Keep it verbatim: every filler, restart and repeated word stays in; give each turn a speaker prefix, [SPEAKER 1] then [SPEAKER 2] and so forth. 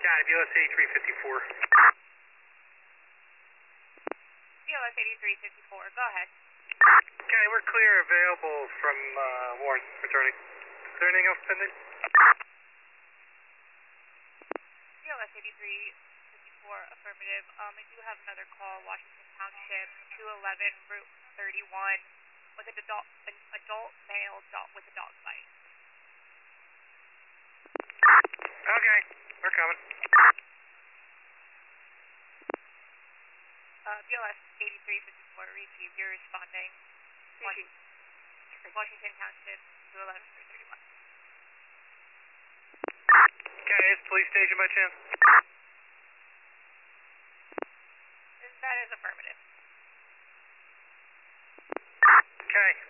[SPEAKER 1] Got it, B L S eighty-three fifty-four.
[SPEAKER 2] B L S eighty-three fifty-four, go ahead.
[SPEAKER 1] Okay, we're clear, available from uh, Warren, returning. Is there anything else pending?
[SPEAKER 2] B L S eighty-three fifty-four, affirmative. Um, I do have another call, Washington Township, two eleven Route thirty-one, with an adult, an adult male dog with a dog bite.
[SPEAKER 1] Okay, we're coming.
[SPEAKER 2] Uh, B L S eighty-three fifty-four, received, you're responding. Washington, Washington Township, two eleven Route thirty-one.
[SPEAKER 1] Okay, is police station by chance?
[SPEAKER 2] That is affirmative.
[SPEAKER 1] Okay.